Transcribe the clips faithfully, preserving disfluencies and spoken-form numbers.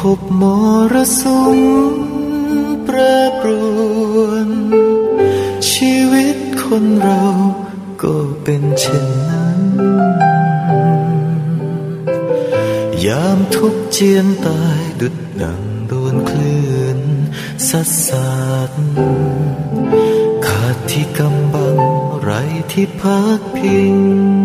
บมรสุมแปรปรวนชีวิตคนเราก็เป็นเช่นนั้นยามทุกข์เจียนตายดุจดังโดนคลื่นซัดสาดขาดที่กำบังไร้ที่พักพิง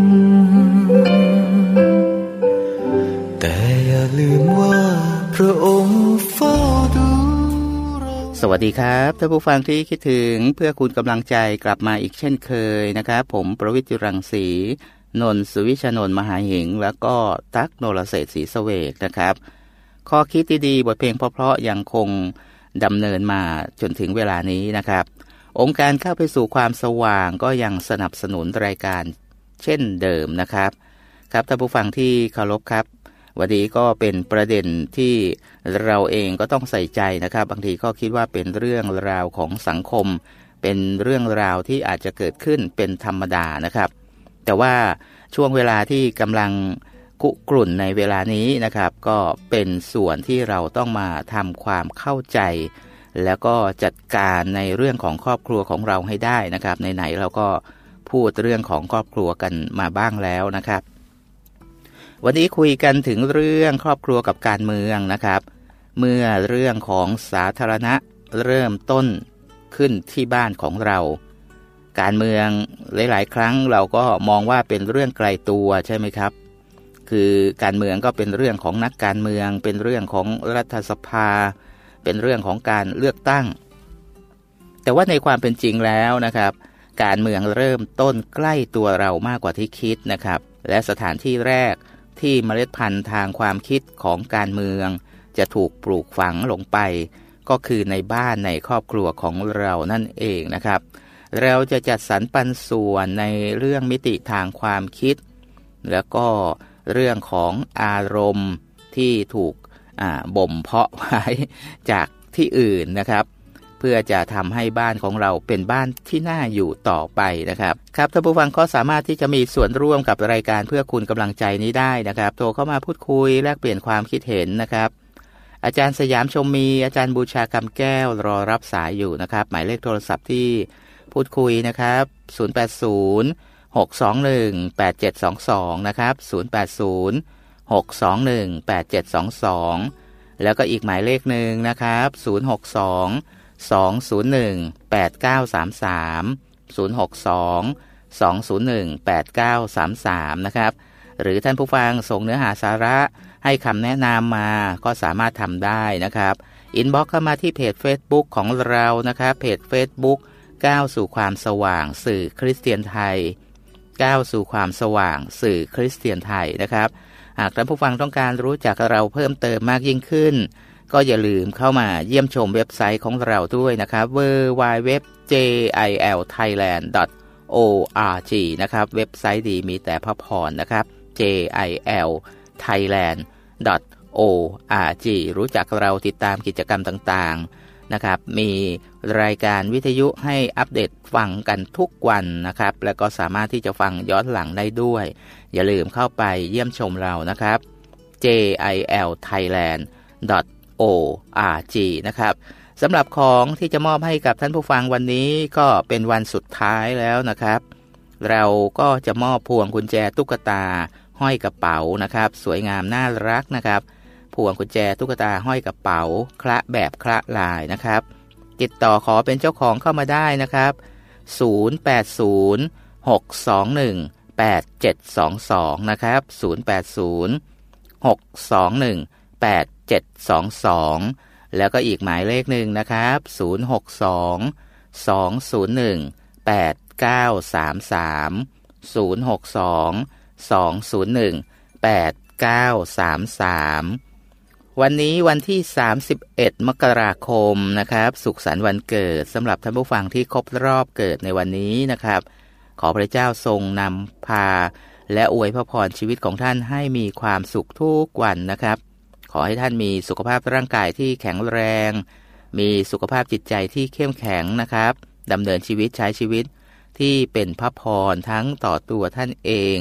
แต่อย่าลืมว่าพระองค์เฝ้าดูสวัสดีครับท่านผู้ฟังที่คิดถึงเพื่อคุณกำลังใจกลับมาอีกเช่นเคยนะครับผมประวิตร รังสีนนท์ สุวิชานนท์มหาหิงแล้วก็ตั๊ก นรเศรษฐ์ศรีเสวกนะครับข้อคิดดีๆบทเพลงเพราะๆยังคงดำเนินมาจนถึงเวลานี้นะครับองค์การเข้าไปสู่ความสว่างก็ยังสนับสนุนรายการเช่นเดิมนะครับครับท่านผู้ฟังที่เคารพครับวันนี้ก็เป็นประเด็นที่เราเองก็ต้องใส่ใจนะครับบางทีก็คิดว่าเป็นเรื่องราวของสังคมเป็นเรื่องราวที่อาจจะเกิดขึ้นเป็นธรรมดานะครับแต่ว่าช่วงเวลาที่กำลังคุกรุ่นในเวลานี้นะครับก็เป็นส่วนที่เราต้องมาทำความเข้าใจแล้วก็จัดการในเรื่องของครอบครัวของเราให้ได้นะครับไหนๆเราก็พูดเรื่องของครอบครัวกันมาบ้างแล้วนะครับวันนี้คุยกันถึงเรื่องครอบครัวกับการเมืองนะครับเมื่อเรื่องของสาธารณะเริ่มต้นขึ้นที่บ้านของเราการเมืองหลายๆครั้งเราก็มองว่าเป็นเรื่องไกลตัวใช่ไหมครับคือการเมืองก็เป็นเรื่องของนักการเมืองเป็นเรื่องของรัฐสภาเป็นเรื่องของการเลือกตั้งแต่ว่าในความเป็นจริงแล้วนะครับการเมืองเริ่มต้นใกล้ตัวเรามากกว่าที่คิดนะครับและสถานที่แรกที่เมล็ดพันธุ์ทางความคิดของการเมืองจะถูกปลูกฝังลงไปก็คือในบ้านในครอบครัวของเรานั่นเองนะครับเราจะจัดสรรปันส่วนในเรื่องมิติทางความคิดแล้วก็เรื่องของอารมณ์ที่ถูกบ่มเพาะไว้จากที่อื่นนะครับเพื่อจะทำให้บ้านของเราเป็นบ้านที่น่าอยู่ต่อไปนะครับครับท่านผู้ฟังก็สามารถที่จะมีส่วนร่วมกับรายการเพื่อคุณกำลังใจนี้ได้นะครับโทรเข้ามาพูดคุยแลกเปลี่ยนความคิดเห็นนะครับอาจารย์สยามชมมีอาจารย์บูชาคำแก้วรอรับสายอยู่นะครับหมายเลขโทรศัพท์ที่พูดคุยนะครับศูนย์ แปด ศูนย์ หก สอง หนึ่ง แปด เจ็ด สอง สองนะครับศูนย์ แปด ศูนย์ หก สอง หนึ่ง แปด เจ็ด สอง สองแล้วก็อีกหมายเลขหนึ่งนะครับศูนย์ หก สอง สอง ศูนย์ หนึ่ง แปด เก้า สาม สาม ศูนย์ หก สอง สอง ศูนย์ หนึ่ง แปด เก้า สาม สามนะครับหรือท่านผู้ฟังส่งเนื้อหาสาระให้คำแนะนำมาก็สามารถทำได้นะครับอินบ็อกซ์เข้ามาที่เพจ Facebook ของเรานะครับเพจ Facebook ก้าวสู่ความสว่างสื่อคริสเตียนไทยก้าวสู่ความสว่างสื่อคริสเตียนไทยนะครับหากท่านผู้ฟังต้องการรู้จักเราเพิ่มเติมมากยิ่งขึ้นก็อย่าลืมเข้ามาเยี่ยมชมเว็บไซต์ของเราด้วยนะครับ ดับเบิลยู ดับเบิลยู ดับเบิลยู ดอท เจ ไอ แอล ไทยแลนด์ ดอท โอ อาร์ จี นะครับเว็บไซต์ดีมีแต่พระพรนะครับ เจ ไอ แอล ไทยแลนด์ ดอท โอ อาร์ จี รู้จักเราติดตามกิจกรรมต่างๆนะครับมีรายการวิทยุให้อัปเดตฟังกันทุกวันนะครับแล้วก็สามารถที่จะฟังย้อนหลังได้ด้วยอย่าลืมเข้าไปเยี่ยมชมเรานะครับ เจ ไอ แอล ไทยแลนด์ ดอท โอ อาร์ จี นะครับสำหรับของที่จะมอบให้กับท่านผู้ฟังวันนี้ก็เป็นวันสุดท้ายแล้วนะครับเราก็จะมอบพวงกุญแจตุ๊กตาห้อยกระเป๋านะครับสวยงามน่ารักนะครับพวงกุญแจตุ๊กตาห้อยกระเป๋าคละแบบคละลายนะครับติดต่อขอเป็นเจ้าของเข้ามาได้นะครับศูนย์ แปด ศูนย์ หก สอง หนึ่ง แปด เจ็ด สอง สองนะครับศูนย์ แปด ศูนย์ หก สอง หนึ่ง แปด เจ็ด สอง สองแล้วก็อีกหมายเลขหนึ่งนะครับศูนย์ หก สอง สอง ศูนย์ หนึ่ง แปด เก้า สาม สามศูนย์ หก สอง สอง ศูนย์ หนึ่ง แปด เก้า สาม สามวันนี้วันที่สามสิบเอ็ดมกราคมนะครับสุขสันต์วันเกิดสำหรับท่านผู้ฟังที่ครบรอบเกิดในวันนี้นะครับขอพระเจ้าทรงนำพาและอวยพระพรชีวิตของท่านให้มีความสุขทุกวันนะครับขอให้ท่านมีสุขภาพร่างกายที่แข็งแรงมีสุขภาพจิตใจที่เข้มแข็งนะครับดำเนินชีวิตใช้ชีวิตที่เป็นพระพรทั้งต่อตัวท่านเอง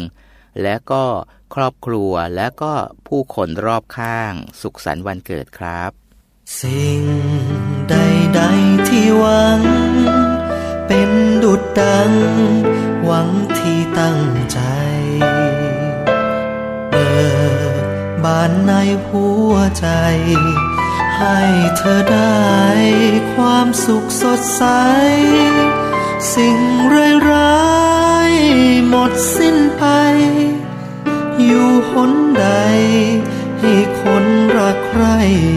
และก็ครอบครัวและก็ผู้คนรอบข้างสุขสันต์วันเกิดครับสิ่งใดๆที่หวังเป็นดุจดังหวังที่ตั้งใจเปิดบานในหัวใจให้เธอได้ความสุขสดใสสิ่งร้ายๆหมดสิ้นไปอยู่หนใดให้คนรักใคร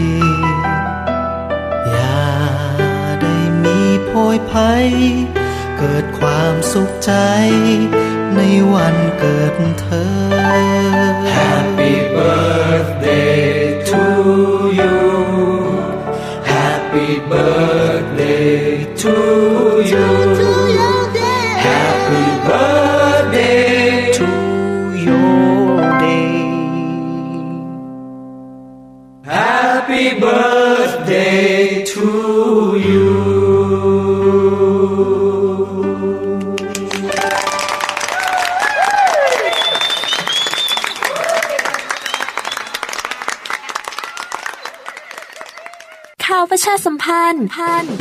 อย่าได้มีโพยภัยเกิดความสุขใจในวันเกิดเธอ Happy birthday to you Happy birthday to you Happy birthday to your day Happy birthday to you ข่าวประชาสัมพันธ์พัน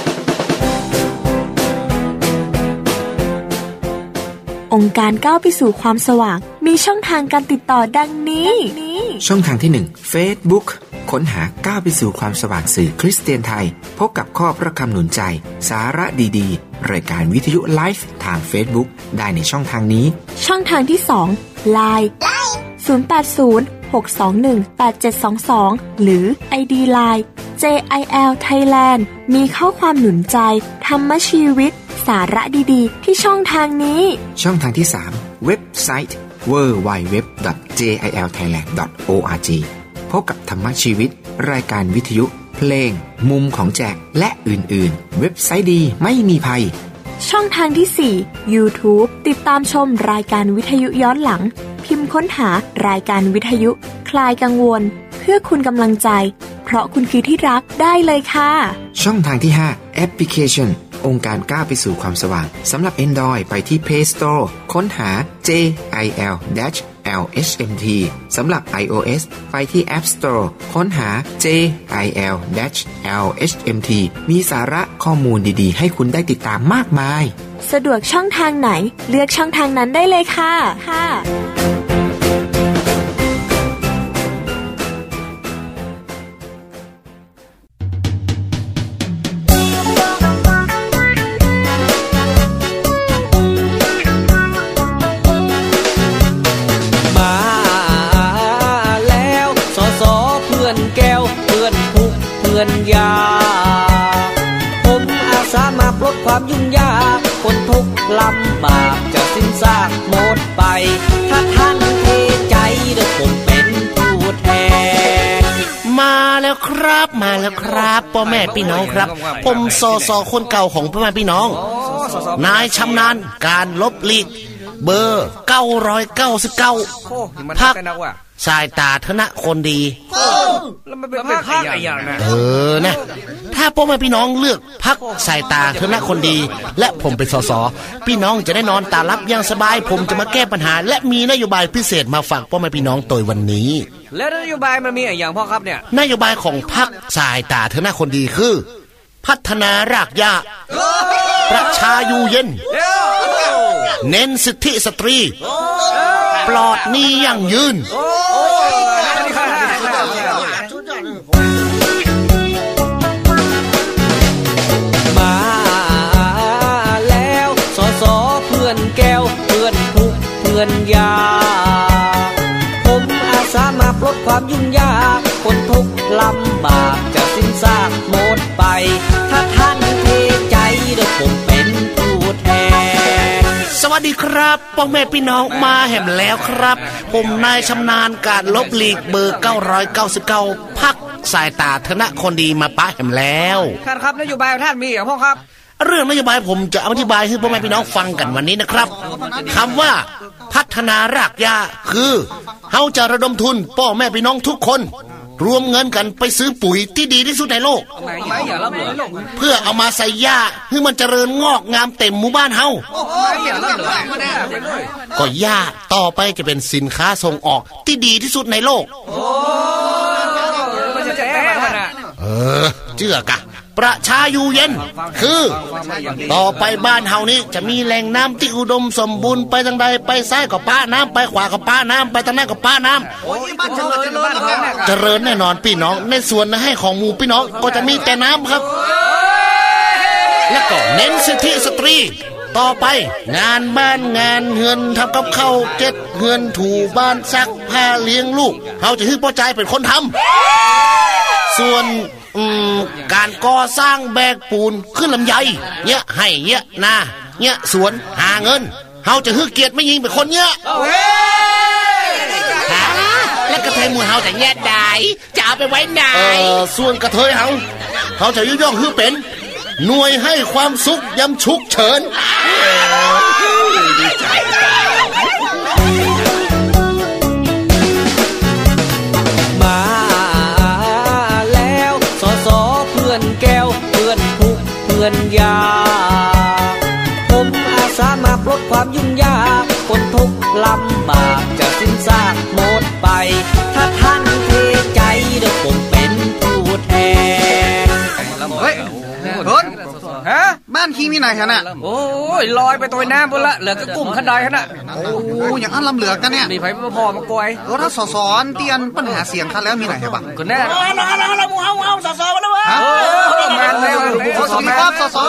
องค์การก้าวไปสู่ความสว่างมีช่องทางการติดต่อดังนี้ช่องทางที่หนึ่ง Facebook ค้นหาก้าวไปสู่ความสว่างสื่อคริสเตียนไทยพบกับข้อพระคำหนุนใจสาระดีๆรายการวิทยุไลฟ์ทาง Facebook ได้ในช่องทางนี้ช่องทางที่สอง ไลน์ ศูนย์ แปด ศูนย์ หก สอง หนึ่ง แปด เจ็ด สอง สอง หรือ ไอ ดี ไลน์ เจ ไอ แอล Thailand มีข้อความหนุนใจธรรมชีวิตสาระดีๆที่ช่องทางนี้ช่องทางที่สามเว็บไซต์ ดับเบิลยู ดับเบิลยู ดับเบิลยู ดอท เจ ไอ แอล ไทยแลนด์ ดอท โอ อาร์ จี พบกับธรรมชีวิตรายการวิทยุเพลงมุมของแจกและอื่นๆเว็บไซต์ดีไม่มีภัยช่องทางที่สี่ YouTube ติดตามชมรายการวิทยุย้อนหลังพิมพ์ค้นหารายการวิทยุคลายกังวลเพื่อคุณกำลังใจเพราะคุณคือที่รักได้เลยค่ะช่องทางที่ห้าแอปพลิเคชันองค์การก้าวไปสู่ความสว่างสำหรับ Android ไปที่ Play Store ค้นหา เจ ไอ แอล แอล เอช เอ็ม ที สำหรับ iOS ไปที่ App Store ค้นหา เจ ไอ แอล แอล เอช เอ็ม ที มีสาระข้อมูลดีๆให้คุณได้ติดตามมากมายสะดวกช่องทางไหนเลือกช่องทางนั้นได้เลยค่ะค่ะยาผมอาสามาปลดความยุ่งยากคนทุกข์ลำบากจะสิ้นซากหมดไปถ้าท่านเทใจเดี๋ยวผมเป็นผู้แทนมาแล้วครับมาแล้วครับพ่อแม่พี่น้องครับผมสสคนเก่าของพ่อแม่พี่น้องนายชำนาญการลบหลีกเบอร์เก้าร้อยเก้าสิบเก้าพรรคสายตาธนคนดีแล้วมันเป็นพรรคอะไรอย่างนะเออนะถ้าพ่อแม่พี่น้องเลือกพรรคสายตาธนคนดีและผมเป็นสสพี่น้องจะได้นอนตาลับอย่างสบายผมจะมาแก้ปัญหาและมีนโยบายพิเศษมาฝากพ่อแม่พี่น้องโดยวันนี้แล้วนโยบายมันมีอะไรอย่างพ่อครับเนี่ยนโยบายของพรรคสายตาธนคนดีคือพัฒนารากหญ้าประชาอยู่เย็นเน้นสิทธิสตรีปลอดหนี้ยั่งยืนมาแล้วสสเพื่อนแก้วเพื่อนทุกเพื่อนยาผมอาสามาปลดความยุ่งยากคนทุกข์ลำบากจะสิ้นซากหมดไปถ้าท่านเทใจเดี๋ยวผมเป็นผู้แทนสวัสดีครับพ่อแม่พี่น้องมาแห่มแล้วครับผมนายชำนาญการลบหลีกเบอร์เก้าร้อยเก้าสิบเก้าพรรคสายตาธนคนดีมาป้าแห่มแล้วท่านครับนโยบายท่านมีเหรอพ่อครับเรื่องนโยบายผมจะอธิบายให้พ่อแม่พี่น้องฟังกันวันนี้นะครับคำว่าพัฒนารากหญ้าคือเฮาจะระดมทุนพ่อแม่พี่น้องทุกคนรวมเงินกันไปซื้อปุ๋ยที่ดีที่สุดในโลกเพื่อเอามาใส่หญ้าให้มันเจริญงอกงามเต็มหมู่บ้านเฮาก็หญ้าต่อไปจะเป็นสินค้าส่งออกที่ดีที่สุดในโลกเออเชื่อกะประชาอยู่เย็นคือต่อไปบ้านเฮานี้จะมีแหล่งน้ำที่อุดมสมบูรณ์ไปทางใดไปซ้ายก็ป้าน้ำไปขวาก็ป้าน้ำไปทางไหนก็ป้าน้ำเจริญแน่นอนพี่น้องในส่วนให้ของหมู่พี่น้องก็จะมีแต่น้ำครับและก็เน้นสิทธิสตรีต่อไปงานบ้านงานเฮือนทำกับข้าวเก็ดเฮือนถูบ้านซักผ้าเลี้ยงลูกเฮาจะให้พ่อใจเป็นคนทำส่วนการก่อสร้างแบกปูนขึ้นลำไยเนี่ยให้เนี่ยนาเนี่ยสวนหาเงินเฮาจะฮึกเกียรติไม่ยิงเป็นคนเนี่ยแล้วกระเทยหมู่เฮาจะแย่ได้จะเอาไปไว้ไหนเออส่วนกระเทยเฮาเฮาจะย่อย่องฮึเป็นหน่วยให้ความสุขยำฉุกเฉินมาแล้วสอสอเพื่อนแก้วเพื่อนทุกเพื่อนยาผมอาสามาปลดความยุ่งยากคนทุกข์ลำบากจะสิ้นซากหมดไปถ้าท่านเทใจเดี๋ยวผมเป็นผู้แทนเฮ้ยเฮ้ยฮะบ้านคิงนี่ไหนฮะน่ะโอ้ยลอยไปตัวน้ำบนละเหลือก็กลุ่มขันไดฮะน่ะโอ้อย่างอันลำเหลือกันเนี่ยมีไผมาพอมากวยเออถ้าสสอนเตียนปัญหาเสียงคันแล้วมีไหนฮะบังก็แน่เอาละเอาละเอาละหมู่เฮาเฮาสสมาแล้ววะมาแล้วสวัสดีครับสส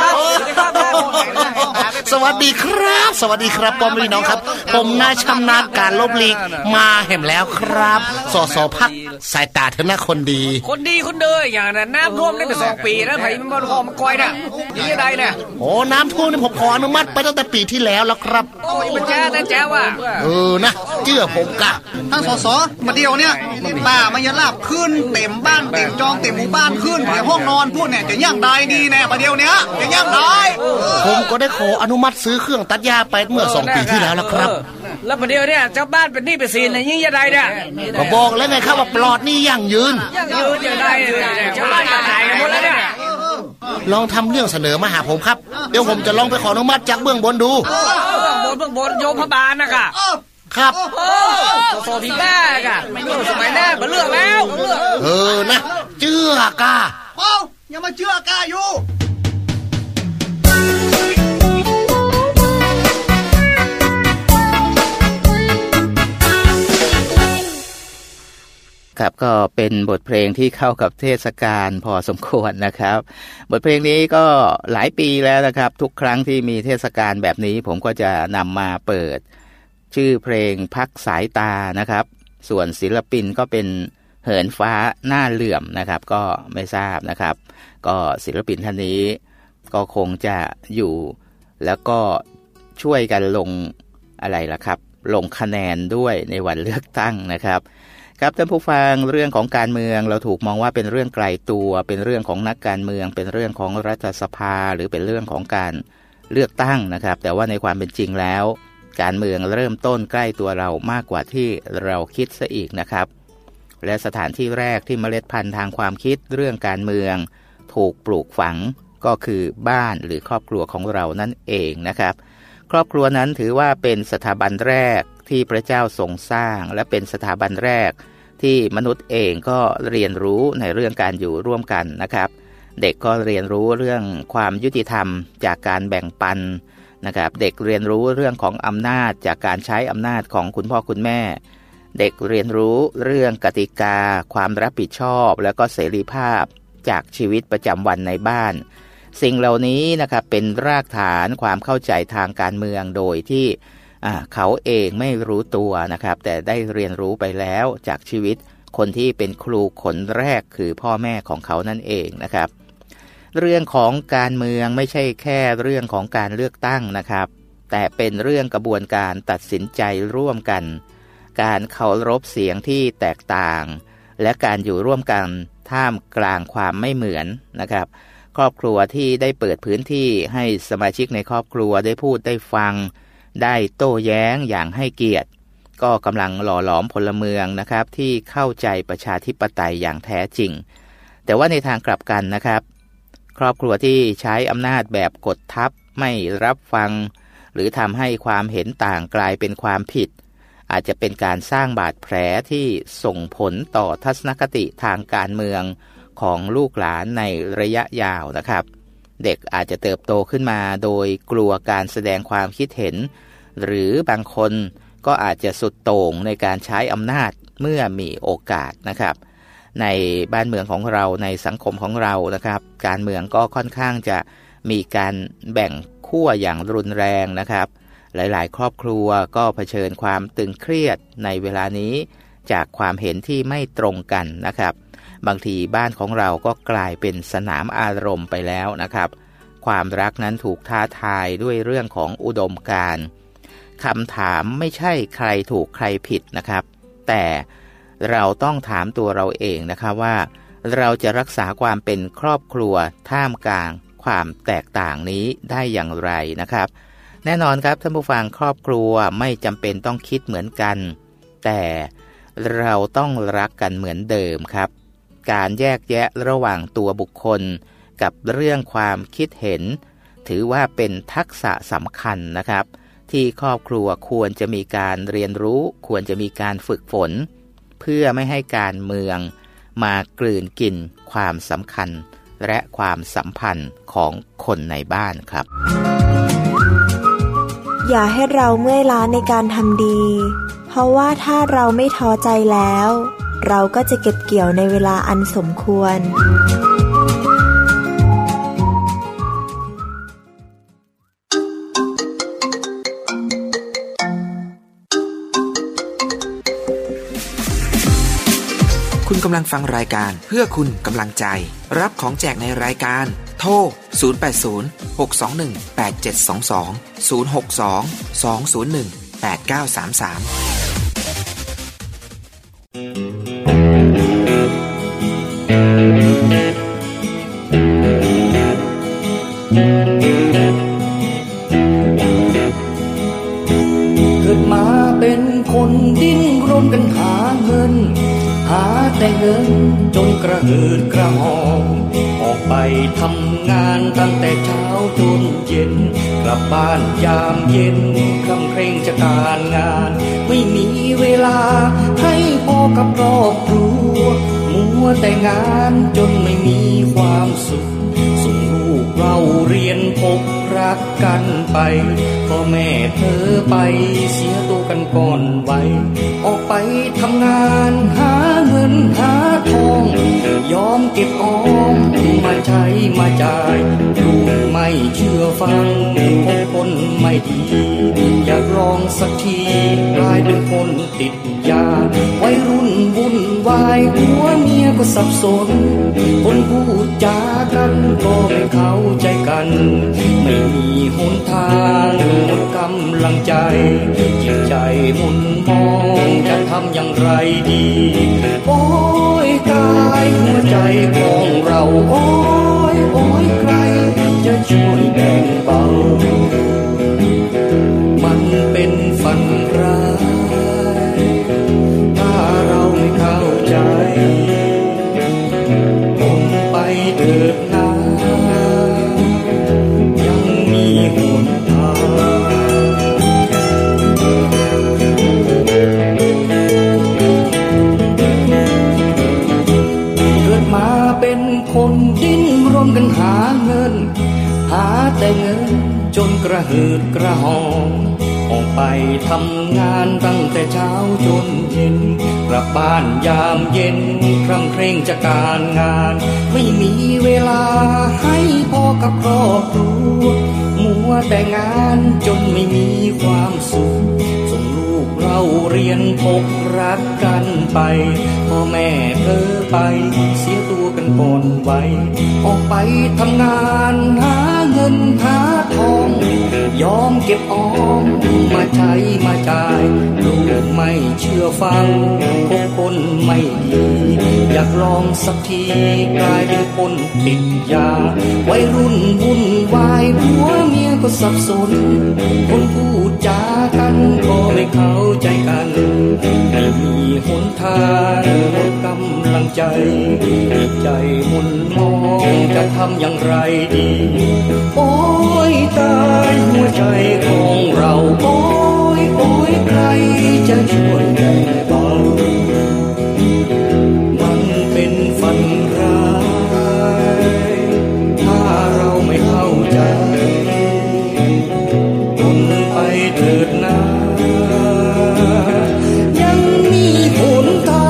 สวัสดีครับสวัสดีครับพ่อแม่พี่น้องครับผมนายชำนาญการลบลีกมาเห็นแล้วครับสสพักสายตาเธอหน้าคนดีคนดีคนเดยอย่างนั้นน้ำท่วมได้เป็นสองปีแล้วไผมันบ่พอมากวยน่ะนี่ได้น่ะโอ้น้ำท่วมนี่ผมขออนุมัติไปตั้งแต่ปีที่แล้วแล้วครับโอ้ยมันแจ้แต่แจ้ว่าเออนะเชื่อผมกะทั้งสสมาเดียวเนี่ยป่ามันยะลาบขึ้นเต็มบ้านเต็มจองเต็มหมู่บ้านขึ้นในห้องนอนพวกเนี่ยจะย่างได้ดีแน่มาเดียวเนี้ยจะย่างได้ผมก็ได้ขออนุมัติซื้อเครื่องตัดหญ้าไปเมื่อสองปีที่แล้วแล้วครับแล้วประเดี๋ยวเนี่ยเจ้าบ้านเป็นหนี้เป็นสินยิ่งจะได้เนี่ยก็บอกแล้วไงครับว่าปลอดหนี้ยั่งยืนยั่งยืนจะได้เจ้าบ้านจะหายหมดแล้วเนี่ยลองทำเรื่องเสนอมาหาผมครับเดี๋ยวผมจะลองไปขออนุมัติจากเบื้องบนดูเบื้องบนเบื้องบนโยมพบาลนะคะครับโซฟีบ้ากะสมัยหน้ามาเลือกแล้วเออนะเชื่อกาเอ้าอย่ามาเชื่อกาอยู่ครับก็เป็นบทเพลงที่เข้ากับเทศกาลพอสมควรนะครับบทเพลงนี้ก็หลายปีแล้วนะครับทุกครั้งที่มีเทศกาลแบบนี้ผมก็จะนำมาเปิดชื่อเพลงพักสายตานะครับส่วนศิลปินก็เป็นเหินฟ้าหน้าเหลื่อมนะครับก็ไม่ทราบนะครับก็ศิลปินท่านนี้ก็คงจะอยู่แล้วก็ช่วยกันลงอะไรล่ะครับลงคะแนนด้วยในวันเลือกตั้งนะครับครับท่านผู้ฟังเรื่องของการเมืองเราถูกมองว่าเป็นเรื่องไกลตัวเป็นเรื่องของนักการเมืองเป็นเรื่องของรัฐสภาหรือเป็นเรื่องของการเลือกตั้งนะครับแต่ว่าในความเป็นจริงแล้วการเมืองเริ่มต้นใกล้ตัวเรามากกว่าที่เราคิดซะอีกนะครับและสถานที่แรกที่เมล็ดพันธุ์ทางความคิดเรื่องการเมืองถูกปลูกฝังก็คือบ้านหรือครอบครัวของเรานั่นเองนะครับครอบครัวนั้นถือว่าเป็นสถาบันแรกที่พระเจ้าทรงสร้างและเป็นสถาบันแรกที่มนุษย์เองก็เรียนรู้ในเรื่องการอยู่ร่วมกันนะครับเด็กก็เรียนรู้เรื่องความยุติธรรมจากการแบ่งปันนะครับเด็กเรียนรู้เรื่องของอำนาจจากการใช้อำนาจของคุณพ่อคุณแม่เด็กเรียนรู้เรื่องกติกาความรับผิดชอบแล้วก็เสรีภาพจากชีวิตประจำวันในบ้านสิ่งเหล่านี้นะครับเป็นรากฐานความเข้าใจทางการเมืองโดยที่เขาเองไม่รู้ตัวนะครับแต่ได้เรียนรู้ไปแล้วจากชีวิตคนที่เป็นครูคนแรกคือพ่อแม่ของเขานั่นเองนะครับเรื่องของการเมืองไม่ใช่แค่เรื่องของการเลือกตั้งนะครับแต่เป็นเรื่องกระบวนการตัดสินใจร่วมกันการเคารพเสียงที่แตกต่างและการอยู่ร่วมกันท่ามกลางความไม่เหมือนนะครับครอบครัวที่ได้เปิดพื้นที่ให้สมาชิกในครอบครัวได้พูดได้ฟังได้โต้แย้งอย่างให้เกียรติก็กำลังหล่อหลอมพลเมืองนะครับที่เข้าใจประชาธิปไตยอย่างแท้จริงแต่ว่าในทางกลับกันนะครับครอบครัวที่ใช้อำนาจแบบกดทับไม่รับฟังหรือทำให้ความเห็นต่างกลายเป็นความผิดอาจจะเป็นการสร้างบาดแผลที่ส่งผลต่อทัศนคติทางการเมืองของลูกหลานในระยะยาวนะครับเด็กอาจจะเติบโตขึ้นมาโดยกลัวการแสดงความคิดเห็นหรือบางคนก็อาจจะสุดโต่งในการใช้อำนาจเมื่อมีโอกาสนะครับในบ้านเมืองของเราในสังคมของเรานะครับการเมืองก็ค่อนข้างจะมีการแบ่งขั้วอย่างรุนแรงนะครับหลายๆครอบครัวก็เผชิญความตึงเครียดในเวลานี้จากความเห็นที่ไม่ตรงกันนะครับบางทีบ้านของเราก็กลายเป็นสนามอารมณ์ไปแล้วนะครับความรักนั้นถูกท้าทายด้วยเรื่องของอุดมการณ์คำถามไม่ใช่ใครถูกใครผิดนะครับแต่เราต้องถามตัวเราเองนะครับว่าเราจะรักษาความเป็นครอบครัวท่ามกลางความแตกต่างนี้ได้อย่างไรนะครับแน่นอนครับท่านผู้ฟังครอบครัวไม่จำเป็นต้องคิดเหมือนกันแต่เราต้องรักกันเหมือนเดิมครับการแยกแยะระหว่างตัวบุคคลกับเรื่องความคิดเห็นถือว่าเป็นทักษะสำคัญนะครับที่ครอบครัวควรจะมีการเรียนรู้ควรจะมีการฝึกฝนเพื่อไม่ให้การเมืองมากลืนกินความสำคัญและความสัมพันธ์ของคนในบ้านครับอย่าให้เราเมื่อยล้าในการทำดีเพราะว่าถ้าเราไม่ท้อใจแล้วเราก็จะเก็บเกี่ยวในเวลาอันสมควรคุณกำลังฟังรายการเพื่อคุณกำลังใจรับของแจกในรายการโทรศูนย์ แปด ศูนย์ หก สอง หนึ่ง แปด เจ็ด สอง สอง ศูนย์ หก สอง สอง ศูนย์ หนึ่ง แปด เก้า สาม สามเกิดมาเป็นคนดิ้นรนกันหาเงินหาแต่เงินจนกระหืดกระหอบออกไปทำงานตั้งแต่เช้าจนเย็นกลับบ้านยามเย็นคร่ำเคร่งจะการงานไม่มีเวลาให้พอกับครอบครัวมัวแต่งานจนไม่มีความสุขส่งลูกเราเรียนพบรักกันไปพ่อแม่เธอไปเสียตัวกันก่อนวัยออกไปทำงานหาเงินหาทองยอมเก็บออมมาใช้มาจ่ายลูกไม่เชื่อฟังคบคนไม่ดีอยากลองสักทีกลายเป็นคนติดยาวัยรุ่นวุ่นวายผัวเมียก็สับสนคนพูดจากันก็ไม่เข้าใจกันไม่มีหนทางหมดกำลังใจจิตใจหมุนมองจะทำอย่างไรดีโอ้ยกายหัวใจของเราโอ้ยโอ้ยใครจะช่วยแบ่งเบามันเป็นฝันร้ายถ้าเราไม่เข้าใจคงไปเถิดนะยังมีหนทางเกิดมาเป็นคนดิ้นรนกันหาเงินหาแต่เงินจนกระหืดกระหอบออกไปทำงานตั้งแต่เช้าจนเย็นกลับบ้านยามเย็นคร่ำเคร่งจากการงานไม่มีเวลาให้พอกับครอบครัวมัวแต่งานจนไม่มีความสุขส่งลูกเราเรียนพบรักกันไปพ่อแม่เธอไปเสียตัวกันก่อนวัยออกไปทำงานหาเงินหาทองยอมเก็บออมมาใช้มาจ่ายลูกไม่เชื่อฟังคบคนไม่ดีอยากลองสักทีกลายเป็นคนติดยาวัยรุ่นวุ่นวายผัวเมียก็สับสนคนพูดจากันก็ไม่เข้าใจกันมีหนทางหมดกำลังใจใจหมุนมองจะทำอย่างไรดีโอ้ยตายหัวใจของเราโอ้ยโอ้ยใครจะช่วยแบ่งเบามันเป็นฝันร้ายถ้าเราไม่เข้าใจทนไปเถิดนะยังมีหนทาง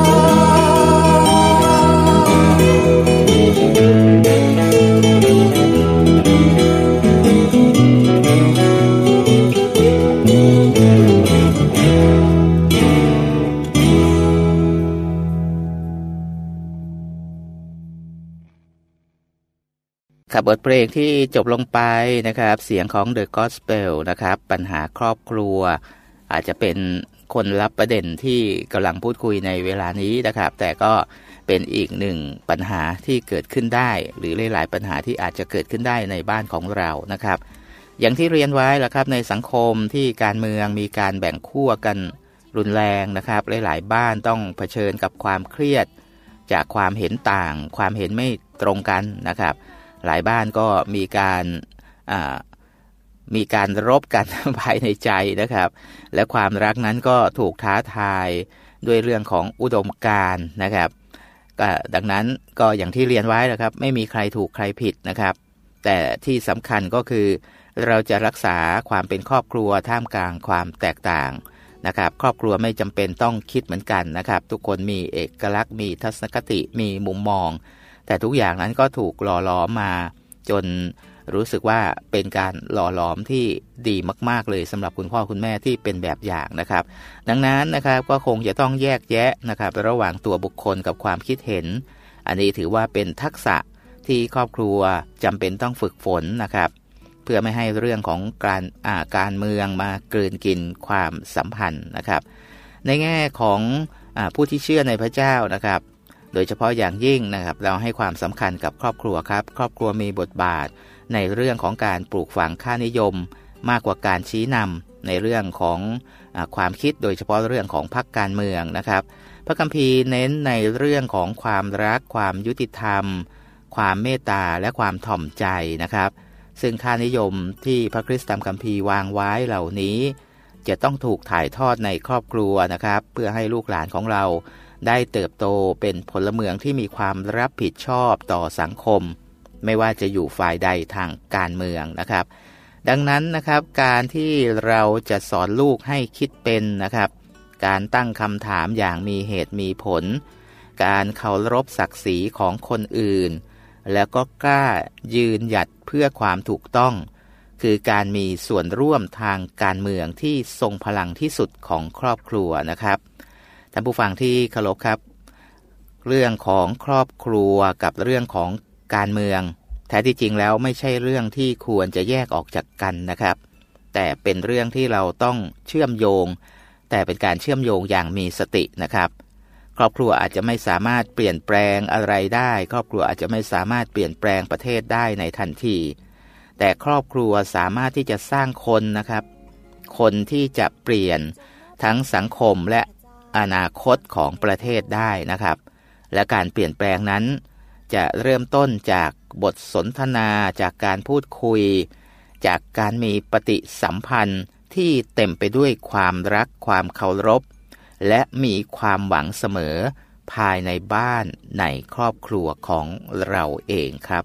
ครับบทเพลงที่จบลงไปนะครับเสียงของ The Gospel นะครับปัญหาครอบครัวอาจจะเป็นคนรับประเด็นที่กำลังพูดคุยในเวลานี้นะครับแต่ก็เป็นอีกหนึ่งปัญหาที่เกิดขึ้นได้หรือหลายๆปัญหาที่อาจจะเกิดขึ้นได้ในบ้านของเรานะครับอย่างที่เรียนไว้แล้วครับในสังคมที่การเมืองมีการแบ่งขั้วกันรุนแรงนะครับหลายๆบ้านต้องเผชิญกับความเครียดจากความเห็นต่างความเห็นไม่ตรงกันนะครับหลายบ้านก็มีการอ่ามีการรบกัน ภายในใจนะครับและความรักนั้นก็ถูกท้าทายด้วยเรื่องของอุดมการณ์นะครับก็ดังนั้นก็อย่างที่เรียนไว้นะครับไม่มีใครถูกใครผิดนะครับแต่ที่สำคัญก็คือเราจะรักษาความเป็นครอบครัวท่ามกลางความแตกต่างนะครับครอบครัวไม่จำเป็นต้องคิดเหมือนกันนะครับทุกคนมีเอกลักษณ์มีทัศนคติมีมุมมองแต่ทุกอย่างนั้นก็ถูกหล่อหลอมมาจนรู้สึกว่าเป็นการหล่อหลอมที่ดีมากๆเลยสำหรับคุณพ่อคุณแม่ที่เป็นแบบอย่างนะครับดังนั้นนะครับก็คงจะต้องแยกแยะนะครับระหว่างตัวบุคคลกับความคิดเห็นอันนี้ถือว่าเป็นทักษะที่ครอบครัวจำเป็นต้องฝึกฝนนะครับเพื่อไม่ให้เรื่องของการอ่าการเมืองมากลืนกินความสัมพันธ์นะครับในแง่ของอ่าผู้ที่เชื่อในพระเจ้านะครับโดยเฉพาะอย่างยิ่งนะครับเราให้ความสำคัญกับครอบครัวครับครอบครัวมีบทบาทในเรื่องของการปลูกฝังค่านิยมมากกว่าการชี้นำในเรื่องของอ่าความคิดโดยเฉพาะเรื่องของพรรคการเมืองนะครับพระคัมภีร์เน้นในเรื่องของความรักความยุติธรรมความเมตตาและความถ่อมใจนะครับซึ่งค่านิยมที่พระคริสต์ตามคัมภีร์วางไว้เหล่านี้จะต้องถูกถ่ายทอดในครอบครัวนะครับเพื่อให้ลูกหลานของเราได้เติบโตเป็นพลเมืองที่มีความรับผิดชอบต่อสังคมไม่ว่าจะอยู่ฝ่ายใดทางการเมืองนะครับดังนั้นนะครับการที่เราจะสอนลูกให้คิดเป็นนะครับการตั้งคำถามอย่างมีเหตุมีผลการเคารพศักดิ์ศรีของคนอื่นแล้วก็กล้ายืนหยัดเพื่อความถูกต้องคือการมีส่วนร่วมทางการเมืองที่ทรงพลังที่สุดของครอบครัวนะครับท่านผู้ฟังที่เคารพครับเรื่องของครอบครัวกับเรื่องของการเมืองแท้ที่จริงแล้วไม่ใช่เรื่องที่ควรจะแยกออกจากกันนะครับแต่เป็นเรื่องที่เราต้องเชื่อมโยงแต่เป็นการเชื่อมโยงอย่างมีสตินะครับครอบครัวอาจจะไม่สามารถเปลี่ยนแปลงอะไรได้ครอบครัวอาจจะไม่สามารถเปลี่ยนแปลงประเทศได้ในทันทีแต่ครอบครัวสามารถที่จะสร้างคนนะครับคนที่จะเปลี่ยนทั้งสังคมและอนาคตของประเทศได้นะครับและการเปลี่ยนแปลงนั้นจะเริ่มต้นจากบทสนทนาจากการพูดคุยจากการมีปฏิสัมพันธ์ที่เต็มไปด้วยความรักความเคารพและมีความหวังเสมอภายในบ้านในครอบครัวของเราเองครับ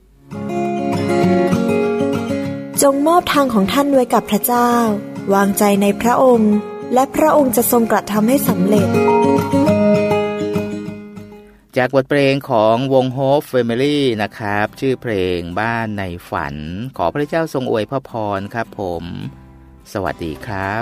จงมอบทางของท่านไว้กับพระเจ้าวางใจในพระองค์และพระองค์จะทรงกระทำให้สำเร็จจากบทเพลงของวง Hope Family นะครับชื่อเพลงบ้านในฝันขอพระเจ้าทรงอวยพระพรครับผมสวัสดีครับ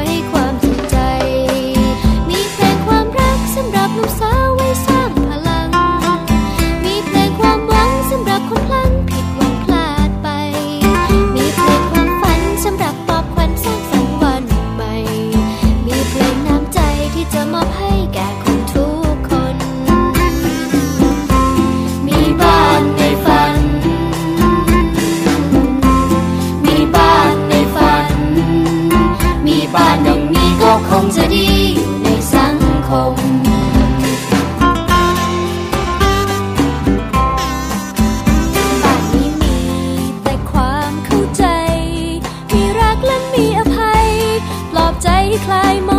สำหรับลูกสาวไว้สร้างพลังงจะดีอยู่ในสังคมบ้านนี้มีแต่ความเข้าใจมีรักและมีอภัยปลอบใจให้คลายม